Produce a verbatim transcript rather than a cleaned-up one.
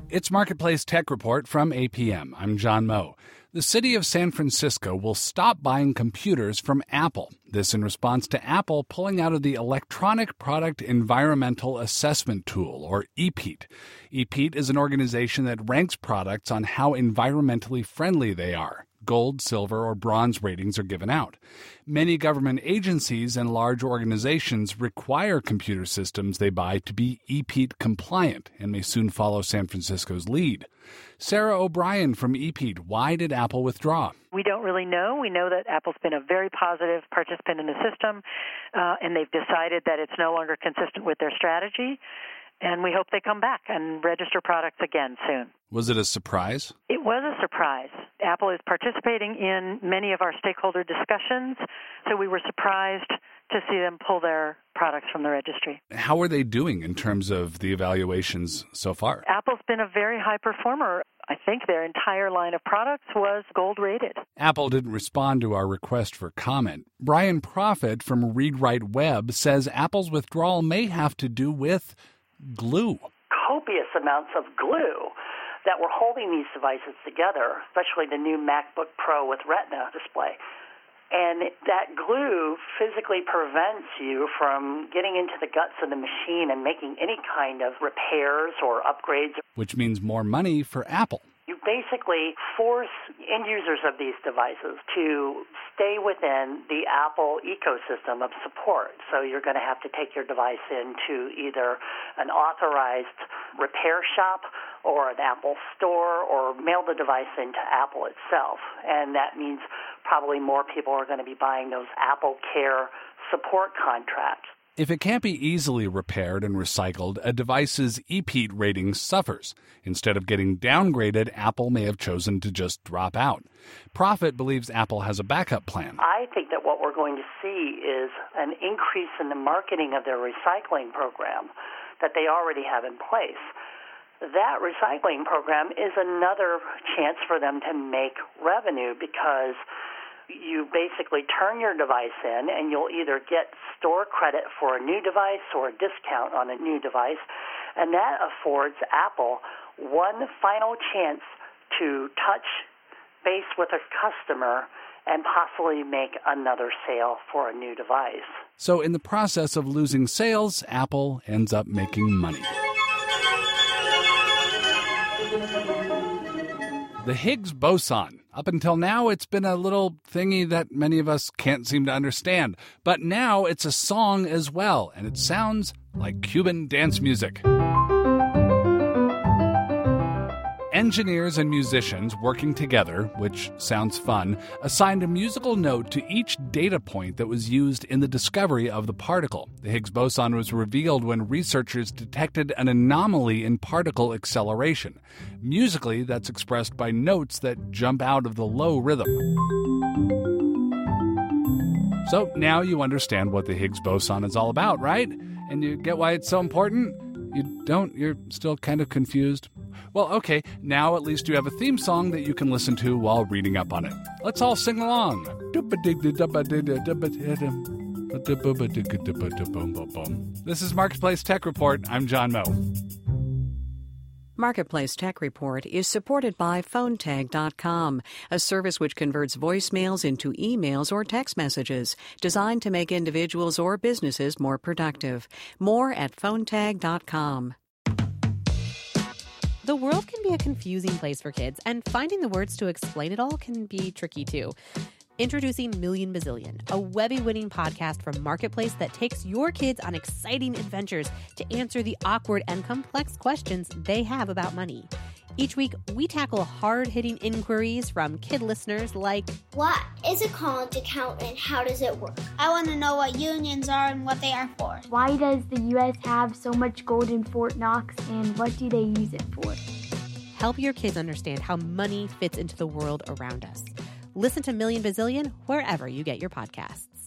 It's Marketplace Tech Report from A P M. I'm John Moe. The city of San Francisco will stop buying computers from Apple. This in response to Apple pulling out of the Electronic Product Environmental Assessment Tool, or E P E T. E P E T is an organization that ranks products on how environmentally friendly they are. Gold, silver, or bronze ratings are given out. Many government agencies and large organizations require computer systems they buy to be E P E T compliant and may soon follow San Francisco's lead. Sarah O'Brien from E P E T, why did Apple withdraw? We don't really know. We know that Apple's been a very positive participant in the system, uh, and they've decided that it's no longer consistent with their strategy. And we hope they come back and register products again soon. Was it a surprise? It was a surprise. Apple is participating in many of our stakeholder discussions, so we were surprised to see them pull their products from the registry. How are they doing in terms of the evaluations so far? Apple's been a very high performer. I think their entire line of products was gold rated. Apple didn't respond to our request for comment. Brian Profit from ReadWriteWeb says Apple's withdrawal may have to do with glue. Copious amounts of glue that were holding these devices together, especially the new MacBook Pro with Retina display. And that glue physically prevents you from getting into the guts of the machine and making any kind of repairs or upgrades. Which means more money for Apple. You basically force end users of these devices to stay within the Apple ecosystem of support. So you're going to have to take your device into either an authorized repair shop or an Apple store, or mail the device into Apple itself. And that means probably more people are going to be buying those Apple Care support contracts. If it can't be easily repaired and recycled, a device's E P E T rating suffers. Instead of getting downgraded, Apple may have chosen to just drop out. Profit believes Apple has a backup plan. I think that what we're going to see is an increase in the marketing of their recycling program that they already have in place. That recycling program is another chance for them to make revenue, because you basically turn your device in and you'll either get store credit for a new device or a discount on a new device, and that affords Apple one final chance to touch base with a customer and possibly make another sale for a new device. So in the process of losing sales, Apple ends up making money. The Higgs boson. Up until now, it's been a little thingy that many of us can't seem to understand. But now it's a song as well, and it sounds like Cuban dance music. Engineers and musicians working together, which sounds fun, assigned a musical note to each data point that was used in the discovery of the particle. The Higgs boson was revealed when researchers detected an anomaly in particle acceleration. Musically, that's expressed by notes that jump out of the low rhythm. So now you understand what the Higgs boson is all about, right? And you get why it's so important? You don't? You're still kind of confused? Well, okay, now at least you have a theme song that you can listen to while reading up on it. Let's all sing along. This is Marketplace Tech Report. I'm John Moe. Marketplace Tech Report is supported by phone tag dot com, a service which converts voicemails into emails or text messages, designed to make individuals or businesses more productive. More at phone tag dot com. The world can be a confusing place for kids, and finding the words to explain it all can be tricky too. Introducing Million Bazillion, a Webby-winning podcast from Marketplace that takes your kids on exciting adventures to answer the awkward and complex questions they have about money. Each week, we tackle hard-hitting inquiries from kid listeners like, what is a current account and how does it work? I want to know what unions are and what they are for. Why does the U S have so much gold in Fort Knox, and what do they use it for? Help your kids understand how money fits into the world around us. Listen to Million Bazillion wherever you get your podcasts.